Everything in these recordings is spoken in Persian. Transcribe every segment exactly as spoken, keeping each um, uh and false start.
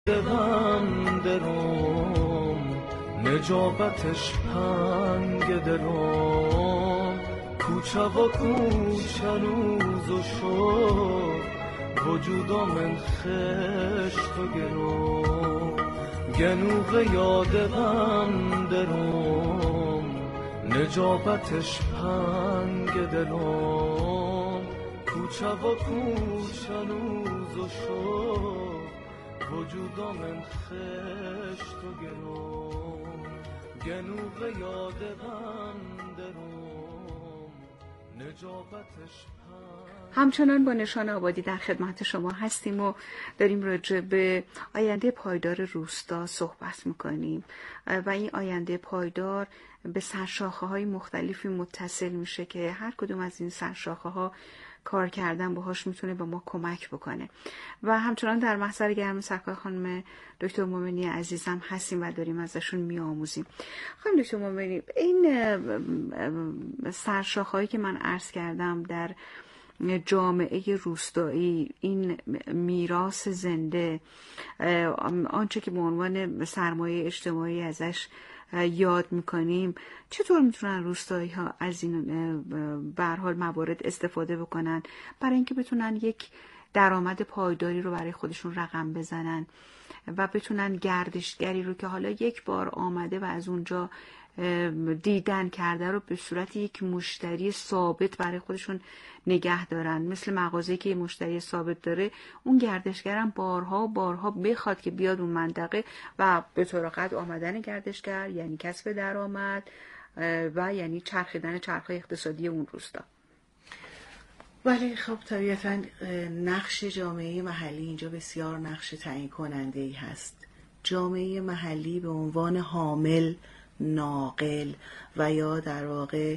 دلم دروم نجابتش پنگ دروم کوچه و کوچنوز و شو وجودا من خشت و گروم گنوغ یادم دروم نجابتش پنگ دروم کوچه و کوچنوز و شو وجودا من خشت و گروم گنوغ یادم دروم نجابتش همچنان با نشان آبادی در خدمت شما هستیم و داریم راجع به آینده پایدار روستا صحبت میکنیم و این آینده پایدار به سرشاخه‌های مختلفی متصل میشه که هر کدوم از این سرشاخه‌ها کار کردن باهاش میتونه به ما کمک بکنه و همچنان در محضر گرم سرکار خانم دکتر مومنی عزیزم هستیم و داریم ازشون میآموزیم. خانم دکتر مومنی، این سرشاخه‌هایی که من عرض کردم در جامعه روستایی، این میراث زنده، آنچه که به عنوان سرمایه اجتماعی ازش یاد میکنیم، چطور میتونن روستایی ها از این به هر حال موارد استفاده بکنن برای اینکه بتونن یک درآمد پایداری رو برای خودشون رقم بزنن و بتونن گردشگری رو که حالا یک بار آمده و از اونجا دیدن کرده رو به صورت یک مشتری ثابت برای خودشون نگه دارن. مثل مغازه‌ای که یه مشتری ثابت داره، اون گردشگرم بارها بارها بخواد که بیاد اون منطقه و به طور قطع آمدن گردشگر یعنی کسب درآمد و یعنی چرخیدن چرخهای اقتصادی اون روستا. ولی خب طبیعتاً نقش جامعه محلی اینجا بسیار نقش تعیین کننده ای هست. جامعه محلی به عنوان حامل، ناقل و یا در واقع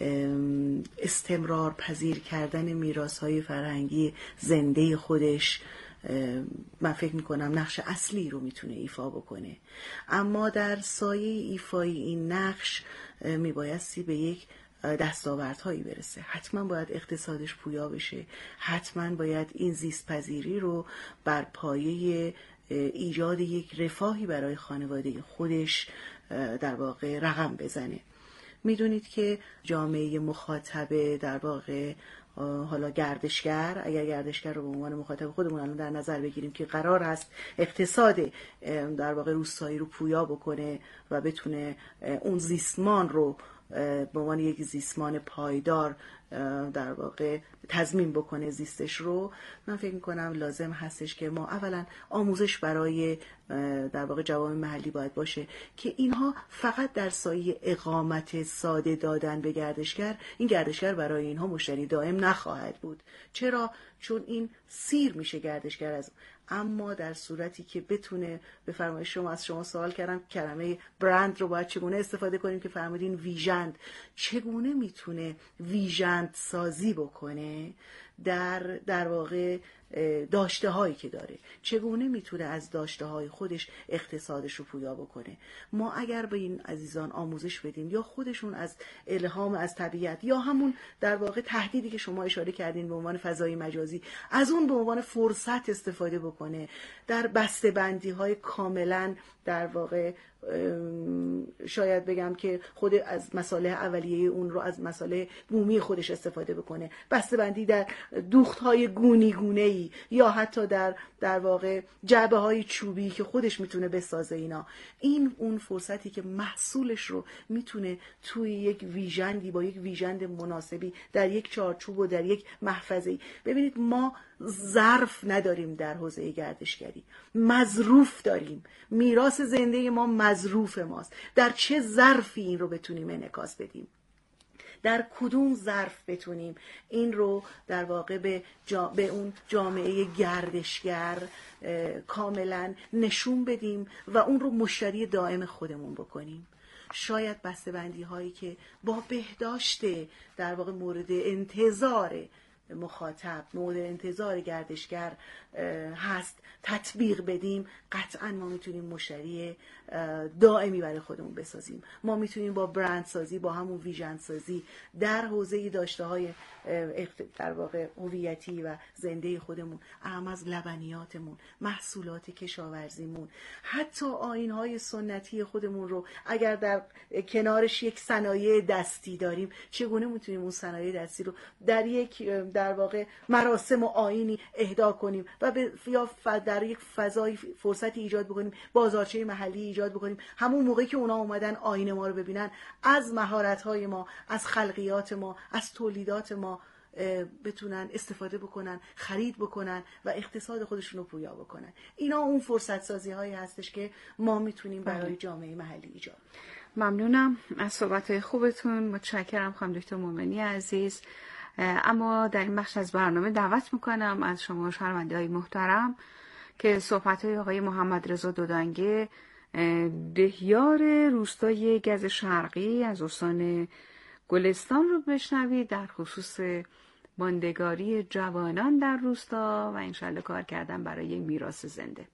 استمرار پذیر کردن میراث‌های فرهنگی زنده خودش، من فکر میکنم نقش اصلی رو میتونه ایفا بکنه. اما در سایه ایفای این نقش میبایستی به یک دستاوردهایی برسه. حتما باید اقتصادش پویا بشه، حتما باید این زیست پذیری رو بر پایه ایجاد یک رفاهی برای خانواده خودش در واقع رقم بزنه. میدونید که جامعه مخاطب در واقع حالا گردشگر، اگر گردشگر رو به عنوان مخاطب خودمون الان در نظر بگیریم که قرار هست اقتصاد در واقع روستایی رو پویا بکنه و بتونه اون زیستمان رو به عنوان یک زیستمان پایدار در واقع تضمین بکنه زیستش رو، من فکر میکنم لازم هستش که ما اولا آموزش برای در واقع جوامع محلی باید باشه که اینها فقط در سایه اقامت ساده دادن به گردشگر، این گردشگر برای اینها مشتری دائم نخواهد بود. چرا؟ چون این سیر میشه گردشگر از. اما در صورتی که بتونه، به فرمایش شما از شما سوال کردم کلمه برند رو باید چگونه استفاده کنیم که فرمودین ویژند، چگونه میتونه ویژند سازی بکنه در در واقع داشته هایی که داره، چگونه میتونه از داشته های خودش اقتصادش رو پویا بکنه. ما اگر به این عزیزان آموزش بدیم یا خودشون از الهام از طبیعت یا همون در واقع تهدیدی که شما اشاره کردین به عنوان فضای مجازی، از اون به عنوان فرصت استفاده بکنه، در بسته‌بندی های کاملا در واقع شاید بگم که خود از مسائل اولیه اون رو از مسائل بومی خودش استفاده بکنه، بسته‌بندی در دوخت‌های گونی گونه‌ای یا حتی در در واقع جعبه‌های چوبی که خودش میتونه بسازه. اینا این اون فرصتی که محصولش رو میتونه توی یک ویژندی با یک ویژند مناسبی در یک چارچوب و در یک محفظه‌ای. ببینید ما ظرف نداریم در حوزه گردشگری، مظروف داریم. میراث زنده ما مظروف ماست. در چه ظرفی این رو بتونیم انعکاس بدیم، در کدوم ظرف بتونیم این رو در واقع به, جا... به اون جامعه گردشگر کاملا نشون بدیم و اون رو مشتری دائم خودمون بکنیم. شاید بسته‌بندی هایی که با بهداشت در واقع مورد انتظار مخاطب، مورد انتظار گردشگر هست تطبیق بدیم، قطعا ما میتونیم مشتری دائمی برای خودمون بسازیم. ما میتونیم با برند سازی، با همون ویژن سازی در حوزه داشته های در واقع هویتی و زنده خودمون، اهم از لبنیاتمون، محصولات کشاورزیمون، حتی آیین‌های سنتی خودمون رو اگر در کنارش یک صنایع دستی داریم، چگونه میتونیم اون صنایع دستی رو در یک در واقع مراسم و آیینی اهدا کنیم و به یا در یک فضای فرصتی ایجاد بکنیم، بازارچه محلی ایجاد بکنیم، همون موقعی که اونا اومدن آیین ما رو ببینن، از مهارت‌های ما، از خلقیات ما، از تولیدات ما بتونن استفاده بکنن، خرید بکنن و اقتصاد خودشون رو پویا بکنن. اینا اون فرصت سازی هایی هستش که ما میتونیم برای جامعه محلی ایجاد. ممنونم از صحبت‌های خوبتون، متشکرم خانم دکتر مومنی عزیز. اما در این بخش از برنامه دعوت میکنم از شما شنونده‌های محترم که صحبت‌های آقای محمد رضا دودانگه، دهیار روستای گز شرقی از استان گلستان رو بشنوید در خصوص ماندگاری جوانان در روستا و انشالله کار کردن برای میراث زنده.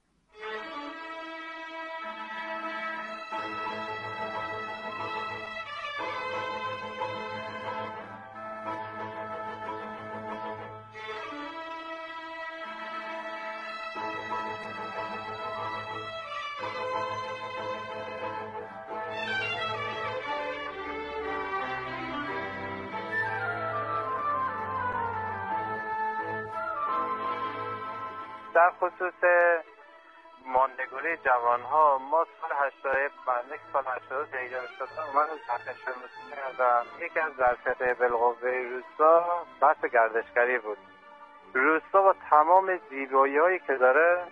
در خصوص ماندگاری جوانها، ما سال هشتاد و سال هشتاد دیگر شدم من تحقیق کردم. یکی از ظرفیت‌های بالقوه روستا بحث گردشگری بود. روستا با تمام زیبایی‌هایی که داره،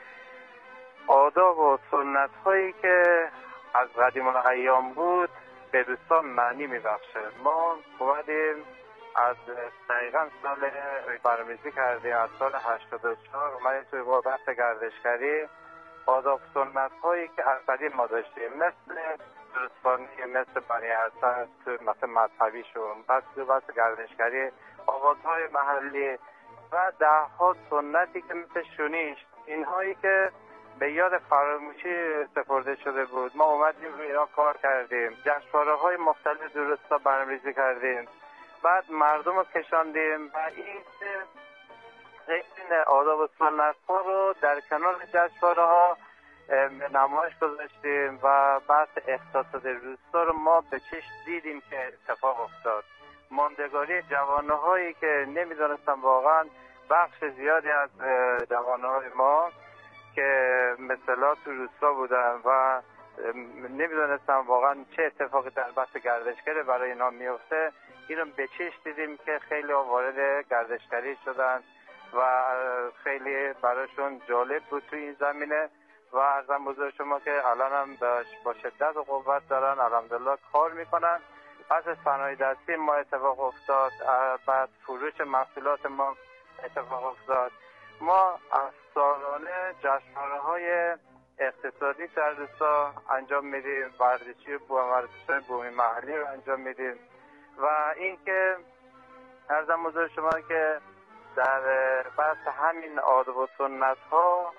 آداب و سنت‌هایی که از قدیم الایام بود به روستا معنی می‌بخشه. ما اومدیم از دقیقا سال برنامه‌ریزی کردیم از سال هشتاد و چهار اومدیم توی با بحث گردشگری، آداب سنت هایی که از قدیم ما داشتیم، مثل درستخوانی، مثل بنی حسن تو مثل مذهبیشون، بس تو بحث گردشگری، آوازهای محلی و ده ها سنتی که مثل شونیش، اینهایی که به یاد فراموشی سپرده شده بود. ما اومدیم روی اینا کار کردیم، جشنواره های مختلف درستا برنامه‌ریزی کردیم، بعد مردم رو کشاندیم و این این آداب و سنت ها رو در کنار جشنواره ها نمایش گذاشتیم و بعد اقتصاد روستا رو ما به چشم دیدیم که اتفاق افتاد. ماندگاری جوانه هایی که نمیدونستم واقعا بخش زیادی از جوانه های ما که مثلا تو روستا بودن و نمیدونستم واقعا چه اتفاقی در بحث گردشگری برای اینا میفته، اینو به چشم دیدیم که خیلی وارد گردشگری شدن و خیلی براشون جالب بود تو این زمینه و عرضم بزرگ شما که الان هم با شدت و قوت دارن الحمدلله کار میکنن. پس صنایع دستی ما اتفاق افتاد، بعد فروش محصولات ما اتفاق افتاد. ما از سالانه جشنواره های اقتصادی در روستا انجام میدیم، ورزشی و ورزش‌های بومی محلی رو انجام میدیم و اینکه عرضم بزرگ شما که در بحث همین آداب و سنت ها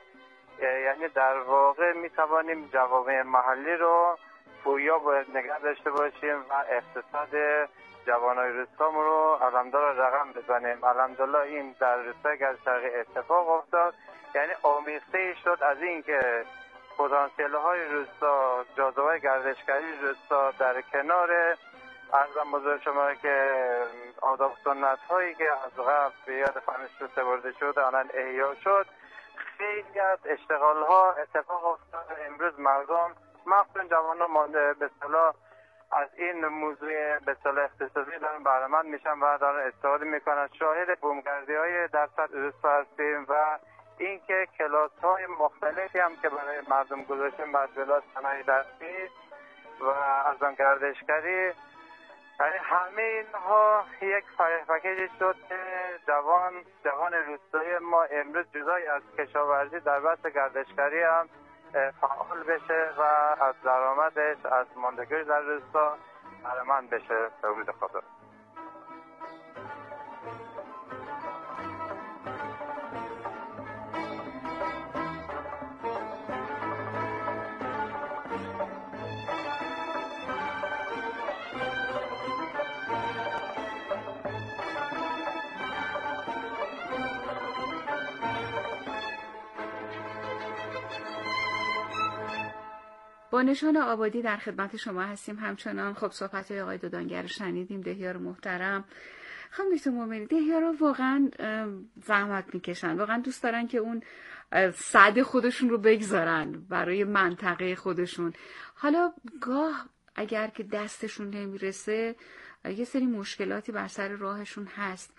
یعنی در واقع می توانیم جوامع محلی رو پویا باید نگه داشته باشیم و اقتصاد جوانای روستامون رو الحمدلله رقم بزنیم. الحمدلله این در روستای گز شرقی اتفاق افتاد، یعنی آمیخته شد از این که پتانسیل های روستا، جاذبه گردشگری روستا در کنار عرضم بزرگ شما که آداب سنت هایی که از قبل به یاد فراموشی سپرده شد الان احیا شد. خیلی از اشتغال ها اتفاق افتاد. امروز مردم مخصوصا جوانان به اصطلاح از این موضوع به اصطلاح اقتصادی دارن بهره مند میشن و دارن استفاده میکنن. شاهد بومگردی های در سطح روستا هستیم و اینکه کلاس های مختلفی هم که برای مردم گذاشتیم، مشغلات صنایع دستی و از آن گردشگری، یعنی همه اینها یک پکیج شد که جوان جوان روستایی ما امروز جدای از کشاورزی در بحث گردشگری هم فعال بشه و از درآمدش از ماندگاری در روستا بهره مند بشه به امید خدا. با نشان آبادی در خدمت شما هستیم. همچنان خب صحبت‌های آقای دودانگر رو شنیدیم، دهیار محترم. خانم دکتر مومنی، دهیارا واقعا زحمت میکشن، واقعا دوست دارن که اون سعد خودشون رو بگذارن برای منطقه خودشون. حالا گاه اگر که دستشون نمیرسه یه سری مشکلاتی بر سر راهشون هست.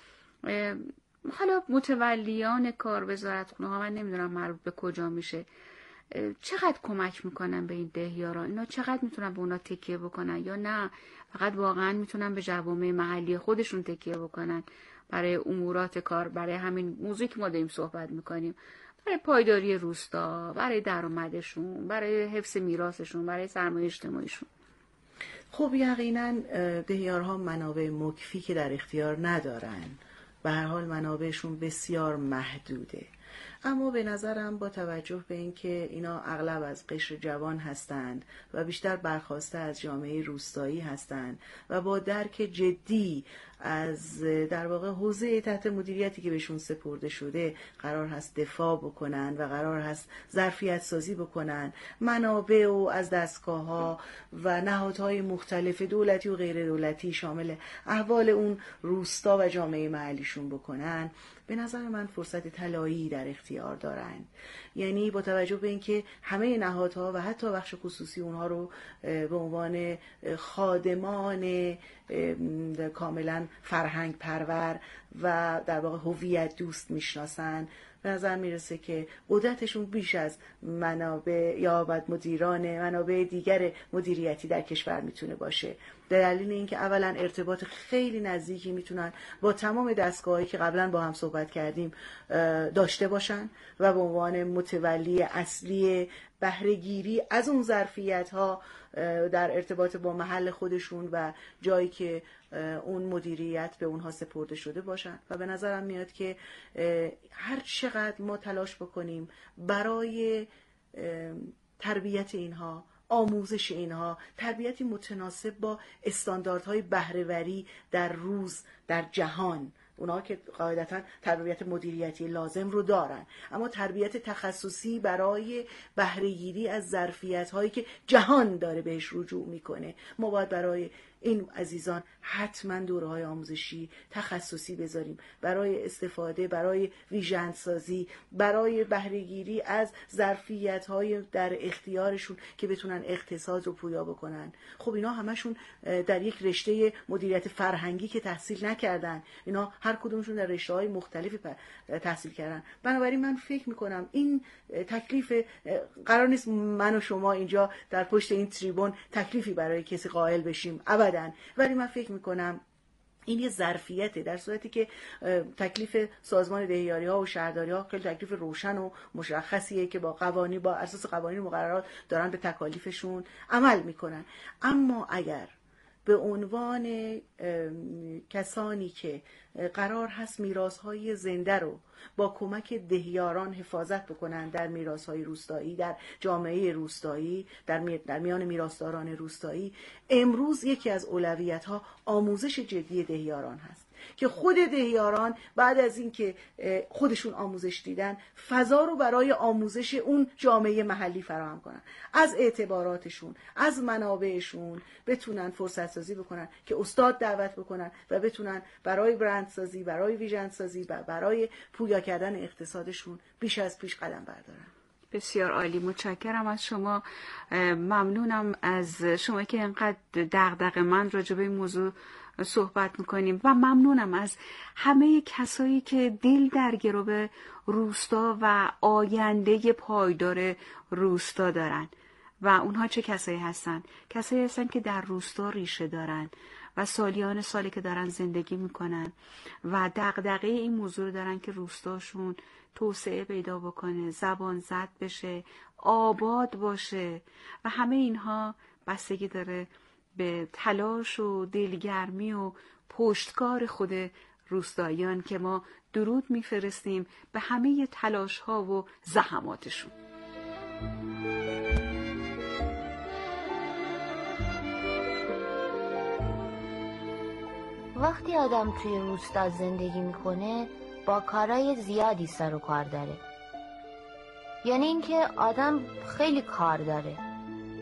حالا متولیان کار وزارتخونه ها، من نمیدونم مربوط به کجا میشه، چقدر کمک میکنن به این دهیاران؟ اینا چقدر میتونن به اونا تکیه بکنن یا نه فقط واقعا میتونن به جوامع محلی خودشون تکیه بکنن برای امورات کار، برای همین موضوعی که ما داریم صحبت میکنیم، برای پایداری روستا، برای درآمدشون، برای حفظ میراثشون، برای سرمایه اجتماعیشون؟ خب یقینا دهیارها منابع مکفی که در اختیار ندارن، به هر حال منابعشون بسیار محدوده. اما به نظرم با توجه به اینکه اینا اغلب از قشر جوان هستند و بیشتر برخواسته از جامعه روستایی هستند و با درک جدی از در واقع حوزه تحت مدیریتی که بهشون سپرده شده قرار هست دفاع بکنن و قرار هست ظرفیت سازی بکنن، منابع و از دستگاه‌ها و نهادهای مختلف دولتی و غیر دولتی شامل احوال اون روستا و جامعه محلیشون بکنن، به نظر من فرصت طلایی در اختیار دارن. یعنی با توجه به اینکه همه نهادها و حتی بخش خصوصی اونها رو به عنوان خادمان کاملا فرهنگ پرور و در واقع هویت دوست میشناسن، به نظر میرسه که قدرتشون بیش از منابع یا بعد مدیران منابع دیگر مدیریتی در کشور میتونه باشه. دلیل اینکه اولا ارتباط خیلی نزدیکی میتونن با تمام دستگاهایی که قبلا با هم صحبت کردیم داشته باشن و به عنوان متولی اصلی بهره‌گیری از اون ظرفیت‌ها در ارتباط با محل خودشون و جایی که اون مدیریت به اونها سپرده شده باشن. و به نظرم میاد که هر چقدر ما تلاش بکنیم برای تربیت اینها، آموزش اینها، تربیتی متناسب با استانداردهای بهره‌وری در روز در جهان، اونا که قاعدتاً تربیت مدیریتی لازم رو دارن، اما تربیت تخصصی برای بهره‌گیری از ظرفیت‌هایی که جهان داره بهش رجوع میکنه، ما باید برای این عزیزان حتما دوره‌های آموزشی تخصصی بذاریم برای استفاده، برای ویژن سازی، برای بهره‌گیری از ظرفیت‌های در اختیارشون که بتونن اقتصاد رو پویا بکنن. خب اینا همشون در یک رشته مدیریت فرهنگی که تحصیل نکردن، اینا هر کدومشون در رشته‌های مختلفی تحصیل کردن. بنابراین من فکر می‌کنم این تکلیف قرار نیست من و شما اینجا در پشت این تریبون تکلیفی برای کسی قائل بشیم ابداً، ولی من فکر میکنم این یه ظرفیته، در صورتی که تکلیف سازمان دهیاری ها و شهرداری ها خیلی تکلیف روشن و مشخصیه که با قوانین، با اساس قوانین و مقررات دارن به تکالیفشون عمل میکنن. اما اگر به عنوان کسانی که قرار هست میراث‌های زنده رو با کمک دهیاران حفاظت بکنن در میراث‌های روستایی، در جامعه روستایی، در, می... در میان میراثداران روستایی، امروز یکی از اولویت‌ها آموزش جدی دهیاران هست که خود دهیاران بعد از اینکه خودشون آموزش دیدن فضا رو برای آموزش اون جامعه محلی فراهم کنن، از اعتباراتشون، از منابعشون بتونن فرصت سازی بکنن که استاد دعوت بکنن و بتونن برای برند سازی، برای ویژن سازی و برای پویا کردن اقتصادشون بیش از پیش قدم بردارن. بسیار عالی، متشکرم از شما. ممنونم از شما که اینقدر دغدغه من راجع به این موضوع صحبت میکنیم و ممنونم از همه کسایی که دل در گرو روستا و آینده پایدار روستا دارن. و اونها چه کسایی هستن؟ کسایی هستن که در روستا ریشه دارن و سالیان سالی که دارن زندگی میکنن و دغدغه این موضوع دارن که روستاشون توسعه پیدا بکنه، زبان زد بشه، آباد باشه و همه اینها بستگی داره به تلاش و دلگرمی و پشتکار خود روستاییان که ما درود میفرستیم به همه تلاش ها و زحماتشون. وقتی آدم توی روستا زندگی میکنه با کارهای زیادی سر و کار داره، یعنی اینکه آدم خیلی کار داره،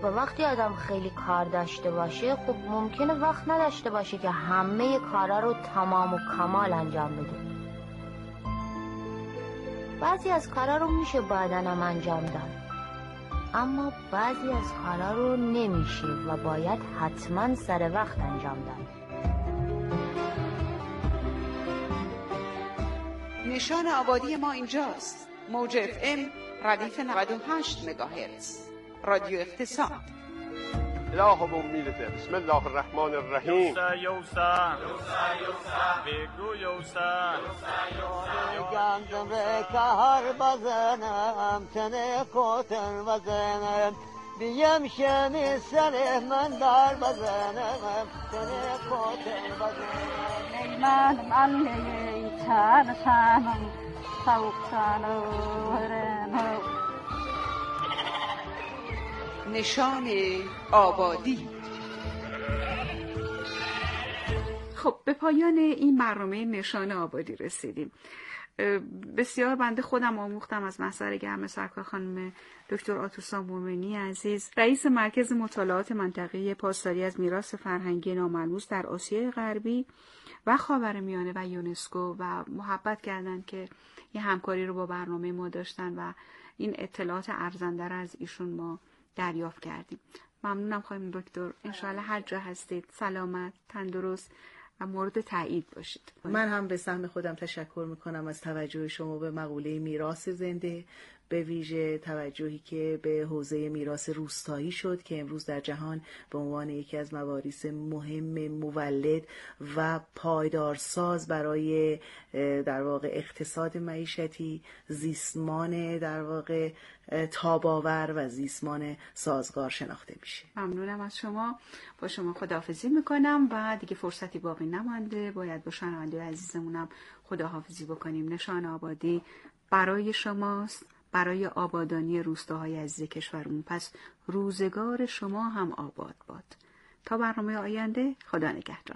و وقتی آدم خیلی کار داشته باشه خب ممکنه وقت نداشته باشه که همه کارا رو تمام و کمال انجام بده. بعضی از کارا رو میشه بعداً انجام داد، اما بعضی از کارا رو نمیشه و باید حتما سر وقت انجام داد. نشان آبادی ما اینجاست. موج اف ام ردیف نود و هشت مگاهرتز، رادیو اقتصاد. الهمون میرسه. بسم الله الرحمن الرحیم. یوسا یوسا یوسا بگو یوسا گندم به کار بزنم تنه کوتن بزنم بیم شمی سر من دار بزنم تنه کوتن بزنم ای من من ای تن سنم سوق سنم نشان آبادی. خب به پایان این برنامه نشان آبادی رسیدیم. بسیار بنده خودم آموختم از محضر گرم سرکار خانم دکتر آتوسا مومنی عزیز، رئیس مرکز مطالعات منطقه‌ای پاسداری از میراث فرهنگی ناملموس در آسیای غربی و خاورمیانه و یونسکو، و محبت کردن که یه همکاری رو با برنامه ما داشتن و این اطلاعات ارزنده رو از ایشون ما دریافت کردیم. ممنونم خانم دکتر. انشاءالله هر جا هستید سلامت، تندرست و مورد تایید باشید. من هم به سهم خودم تشکر میکنم از توجه شما به مقوله میراث زنده، به ویژه توجهی که به حوزه میراث روستایی شد که امروز در جهان به عنوان یکی از مواریث مهم، مولد و پایدارساز برای در واقع اقتصاد معیشتی، زیستمان در واقع تاباور و زیستمان سازگار شناخته میشه. ممنونم از شما. با شما خداحافظی میکنم و دیگه فرصتی باقی نمانده، باید با شنونده عزیزمونم خداحافظی بکنیم. نشان آبادی برای شماست، برای آبادانی روستاهای عزیز کشورمون. پس روزگار شما هم آباد باد. تا برنامه آینده، خدا نگهدار.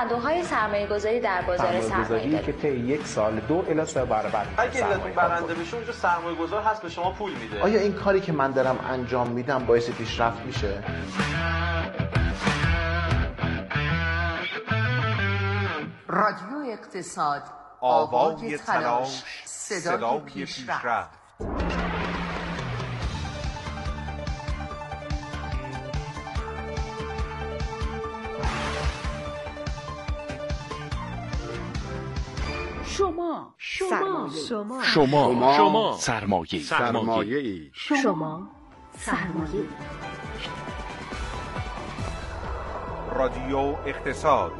صندوق‌های سرمایه‌گذاری در بازار سرمایه‌داری که طی یک سال دو الی سه برابر اگه علتون برنده بشه اونجا سرمایه‌گذار هست به شما پول میده. آیا این کاری که من دارم انجام میدم باعث پیشرفت میشه؟ رادیو اقتصاد، آوای تلاش، صدای پیشرفت. شما شما شما شما شما سرمایه سرمایه شما سرمایه. رادیو اقتصاد.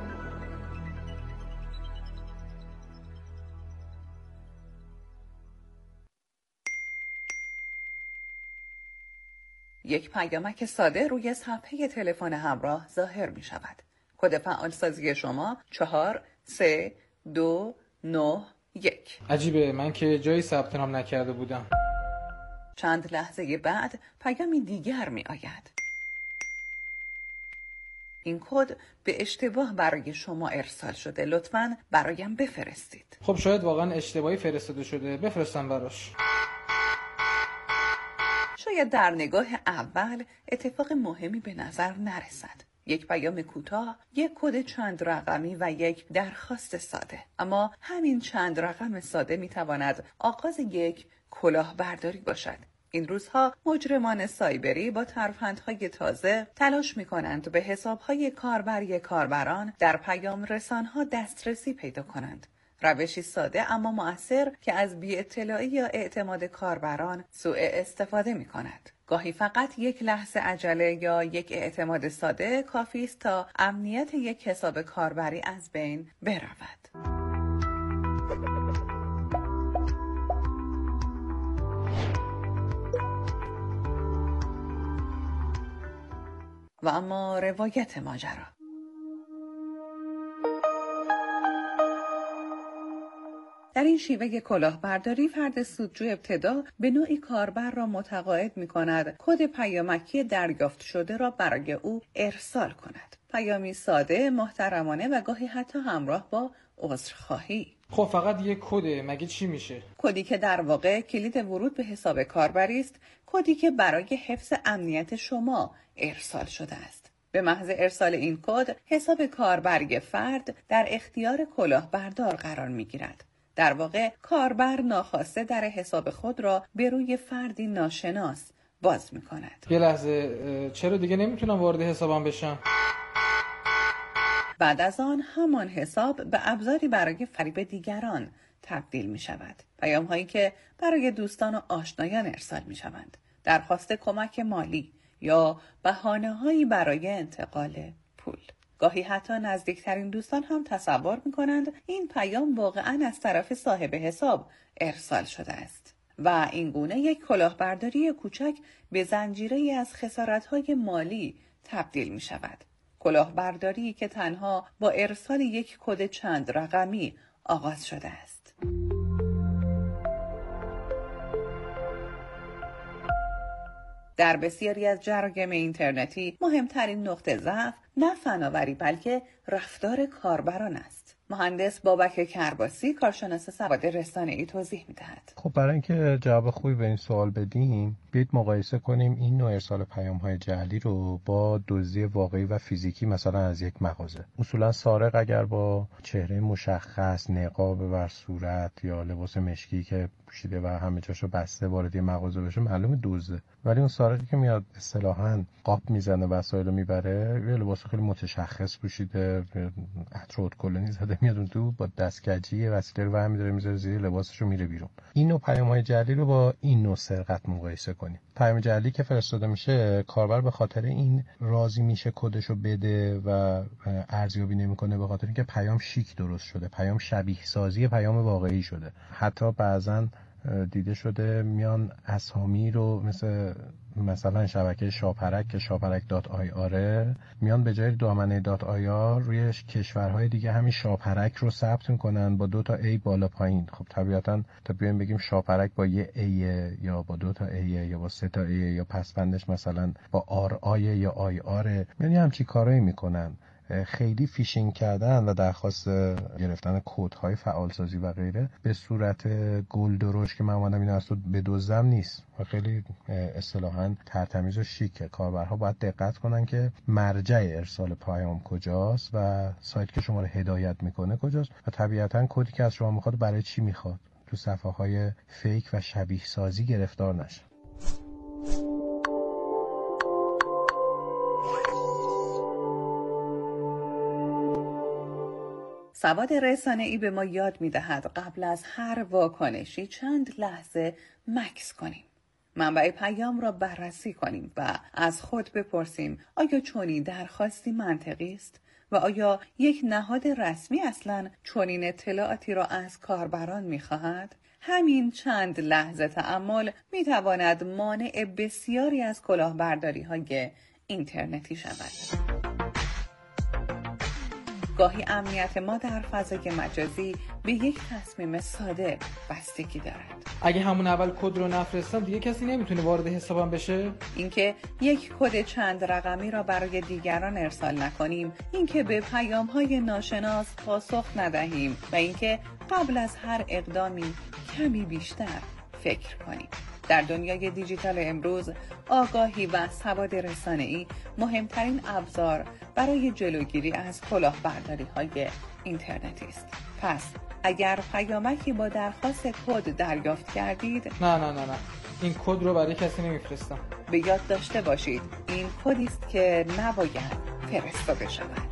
یک پیامک ساده روی صفحه تلفن همراه ظاهر می شود. کد فعالسازی شما چهار سه دو نه یک. عجیبه، من که جایی ثبت نام نکرده بودم. چند لحظه بعد پیامی دیگر می آید. این کد به اشتباه برای شما ارسال شده، لطفاً برایم بفرستید. خب شاید واقعا اشتباهی فرستاده شده، بفرستم براش. شاید در نگاه اول اتفاق مهمی به نظر نرسد. یک پیام کوتاه، یک کد چند رقمی و یک درخواست ساده. اما همین چند رقم ساده می تواند آغاز یک کلاهبرداری باشد. این روزها مجرمان سایبری با ترفندهای تازه تلاش می کنند به حسابهای کاربری کاربران در پیام رسانها دسترسی پیدا کنند. روشی ساده اما مؤثر که از بی‌اطلاعی یا اعتماد کاربران سوء استفاده می کند. گاهی فقط یک لحظه عجله یا یک اعتماد ساده کافی است تا امنیت یک حساب کاربری از بین برود. و اما روایت ماجرا. در این شیوه کلاهبرداری فرد سودجو ابتدا به نوعی کاربر را متقاعد می کند کد پیامکی دریافت شده را برای او ارسال کند. پیامی ساده، محترمانه و گاهی حتی همراه با عذرخواهی. خب فقط یک کده، مگه چی میشه؟ کدی که در واقع کلید ورود به حساب کاربری است، کدی که برای حفظ امنیت شما ارسال شده است. به محض ارسال این کد، حساب کاربری فرد در اختیار کلاهبردار قرار میگیرد. در واقع کاربر ناخواسته در حساب خود را به روی فردی ناشناس باز می کند. یه لحظه، چرا دیگه نمیتونم وارد حسابم بشم؟ بعد از آن همان حساب به ابزاری برای فریب دیگران تبدیل می شود. پیام هایی که برای دوستان و آشنایان ارسال می شوند. درخواست کمک مالی یا بهانه هایی برای انتقال پول. گاهی حتی نزدیکترین دوستان هم تصور می‌کنند این پیام واقعاً از طرف صاحب حساب ارسال شده است و این گونه یک کلاهبرداری کوچک به زنجیره‌ای از خسارت‌های مالی تبدیل می‌شود. کلاهبرداری که تنها با ارسال یک کد چند رقمی آغاز شده است. در بسیاری از جرایم اینترنتی مهمترین نقطه ضعف نه فناوری بلکه رفتار کاربران است. مهندس بابک کرباسی، کارشناس سواد رسانه‌ای، توضیح می‌دهد. خب برای اینکه جواب خوبی به این سوال بدیم، بیایید مقایسه کنیم این نوع ارسال پیام‌های جعلی رو با دزدی واقعی و فیزیکی مثلا از یک مغازه. اصولا سارق اگر با چهره مشخص، نقاب بر صورت یا لباس مشکی که پوشیده و همه جاشو بسته وارد یه مغازه بشه معلومه دزده. ولی اون سارقی که میاد اصطلاحاً قاپ میزنه وسایلو میبره، یه لباس خیلی متشخص پوشیده، عطر کلونی زده، میاد اون تو با دستکجی وسیله رو برمی داره میذاره زیر لباسشو میره بیرون. این نوع پیام‌های جعلی رو با این نوع سرقت مقایسه کنیم. پیام جعلی که فرستاده میشه، کاربر به خاطر این راضی میشه کدشو بده و ارزیابی نمیکنه، به خاطر اینکه پیام شیک درست شده، پیام شبیه سازی پیام واقعی شده. حتی بعضن دیده شده میان اسامی رو مثل مثلا شبکه شاپرک که شاپرک دات آی آره، میان به جای دامنه دات آی آر روی کشورهای دیگه همین شاپرک رو ثبت میکنن با دو تا ای بالا پایین. خب طبیعتا تا بیایم بگیم شاپرک با یه ای یا با دو تا ای یا با سه تا ای یا پسبندش مثلا با آر آی یا آی آر، یعنی همچی کارایی میکنن. خیلی فیشینگ کردن و درخواست گرفتن کدهای فعالسازی و غیره به صورت گل درشت که من اومدم اینو از تو بدزدم نیست و خیلی اصطلاحاً ترتمیز و شیکه. کاربرها باید دقت کنن که مرجع ارسال پیام کجاست و سایت که شما رو هدایت میکنه کجاست و طبیعتاً کدی که از شما میخواد برای چی میخواد. تو صفحه های فیک و شبیه سازی گرفتار نشن. سواد رسانه‌ای به ما یاد می‌دهد قبل از هر واکنشی چند لحظه مکث کنیم. منبع پیام را بررسی کنیم و از خود بپرسیم آیا چنین درخواستی منطقی است و آیا یک نهاد رسمی اصلاً چنین اطلاعاتی را از کاربران می‌خواهد؟ همین چند لحظه تأمل می‌تواند مانع بسیاری از کلاهبرداری‌های اینترنتی شود. گاهی امنیت ما در فضای مجازی به یک تصمیم ساده بستگی دارد. اگه همون اول کد رو نفرستم دیگه کسی نمیتونه وارد حسابم بشه؟ اینکه یک کد چند رقمی را برای دیگران ارسال نکنیم، اینکه به پیام‌های ناشناس پاسخ ندهیم و اینکه قبل از هر اقدامی کمی بیشتر فکر کنیم. در دنیای دیجیتال امروز آگاهی و سواد رسانه‌ای مهمترین ابزار برای جلوگیری از کلاهبرداری‌های اینترنتی است. پس اگر پیامکی با درخواست کد دریافت کردید، نه نه نه نه این کد رو برای کسی نمیفرستم. به یاد داشته باشید این کدی است که نباید فرستاده شود.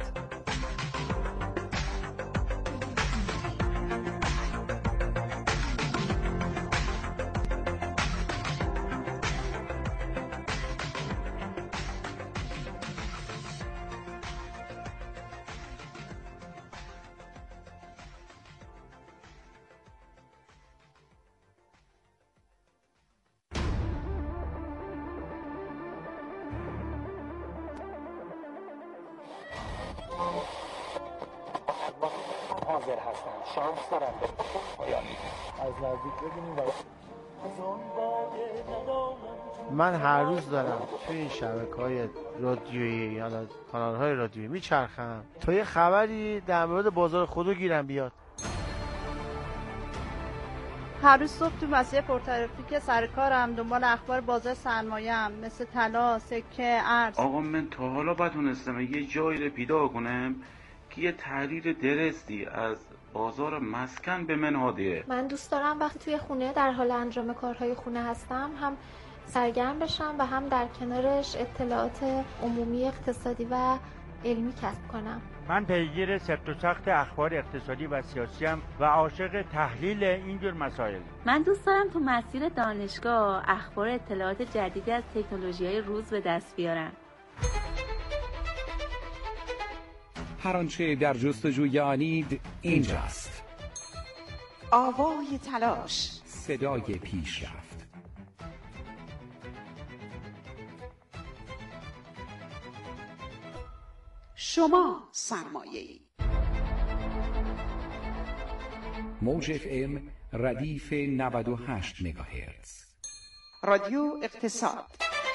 حاضر هستم شانس دارم از نزدیک ببینیم. من هر روز دارم توی این شبکه‌های رادیویی یا کانال‌های رادیویی میچرخم تا یه خبری در مورد بازار خودو گیرم بیاد. هر روز صبح تو مسیر پرترافیک سر کارم دنبال اخبار بازار سرمایه‌ام مثل طلا، سکه، ارز. آقا من تا حالا بدونستم یه جایی رو پیدا کنم که یه تحلیل درستی از بازار مسکن به من هادیه. من دوست دارم وقتی توی خونه در حال انجام کارهای خونه هستم هم سرگرم بشم و هم در کنارش اطلاعات عمومی اقتصادی و علمی کسب کنم. من پیگیر سفت و سخت اخبار اقتصادی و سیاسی ام و عاشق تحلیل اینجور مسائل. من دوست دارم تو مسیر دانشگاه اخبار اطلاعات جدیدی از تکنولوژی‌های روز به دست بیارم. هر آنچه در جستجوی آنید اینجاست. آوای تلاش، صدای پیشرفت. شما سرمایه‌ای. موج اف ام ردیف نود و هشت مگاهرتز. رادیو اقتصاد.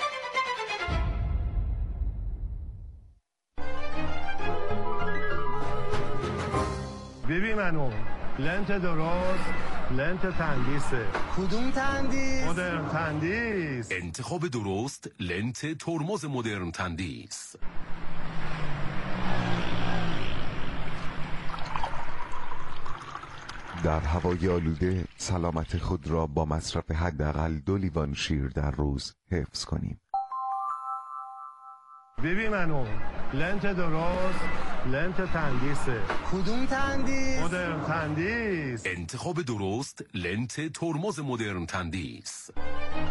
ببین منو لنت درست، لنت تندیسه. کدوم تندیس؟ مدرن تندیس. انتخاب درست لنت ترمز مدرن تندیس. در هوای آلوده سلامت خود را با مصرف حداقل دو لیوان شیر در روز حفظ کنیم. ببین منو لنت درست، لنت تندیسه. کدوم تندیس؟ مدرن تندیس. انتخاب درست لنت ترمز مدرن تندیس.